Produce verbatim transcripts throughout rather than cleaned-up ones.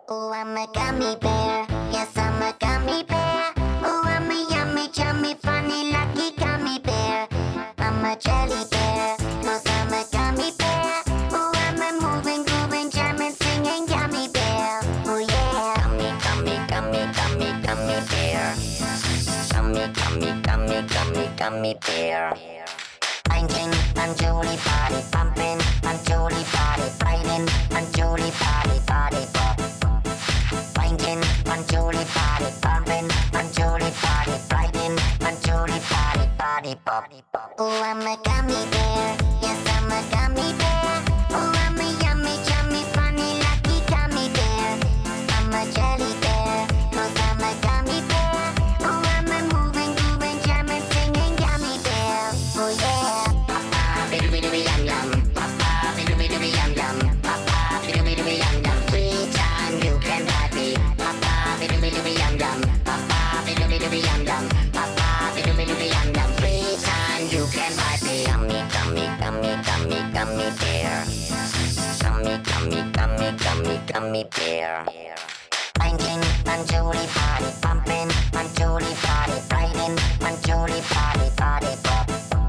Oh, I'm a gummy bear. Yes, I'm a gummy bear. Oh, I'm a yummy, chummy, funny, lucky gummy bear. I'm a jelly bear, cause I'm a gummy bear. Oh, I'm a moving, grooving, jamming, singing gummy bear. Oh, yeah. Gummy, gummy, gummy, gummy, gummy bear. Gummy, gummy, gummy, gummy, gummy bear. Binding, unjolly body, pumping, unjolly body, biting, unjolly body, body pop. Binding, unjolly body, pumping, unjolly body, biting, unjolly body, body pop. Oh, I'm a gummy bear. Yes, I'm a gummy bear. Oh, I'm a yummy, chummy, funny, lucky gummy bear. I'm a jelly bear, cause I'm a gummy bear. Oh, I'm a moving, grooving, jamming, singing gummy bear. Oh, yeah. Bidoo-bidoo yum yum, papa, bidoo-bidoo yum yum, papa, bidoo-bidoo yum yum. Free time you can ride me, papa, bidoo-bidoo yum yum, papa, bidoo-bidoo yum yum, papa, bidoo-bidoo yum yum. Free time you can ride me. Gummy, gummy, gummy, gummy, gummy bear. Gummy, gummy, gummy, gummy, gummy bear. Binding, unjolly body, pumping, unjolly body, biting, unjolly body, body pop.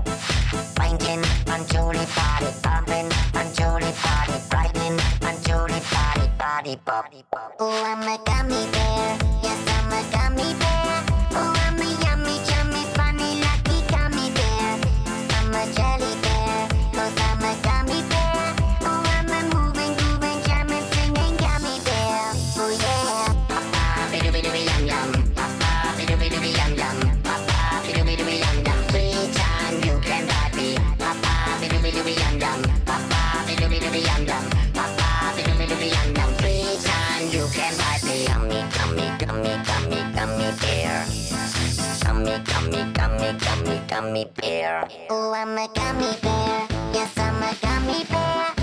Binding, unjolly body, pumping, unjolly body, biting, unjolly body, body pop. Oh, I'm a gummy bear. Yes, I'm a gummy bear. Oh, I'm a yummy, chummy, funny, lucky gummy bear. I'm a jelly bear, cause I'm a gummy bear. Oh, I'm a moving, grooving, jamming, singing gummy bear. Oh, yeah. Papa, bidoo-bidoo yum yum, papa, bidoo-bidoo yum yum, papa, bidoo-bidoo yum yum. Free time you can ride me, papa, bidoo-bidoo yum yum, papa, bidoo-bidoo yum yum, papa, bidoo-bidoo yum yum. Free time you can ride me. Gummy, gummy, gummy, gummy, gummy bear. Gummy, gummy, gummy, gummy, gummy bear. Oh, I'm a gummy bear. Yes, I'm a gummy bear.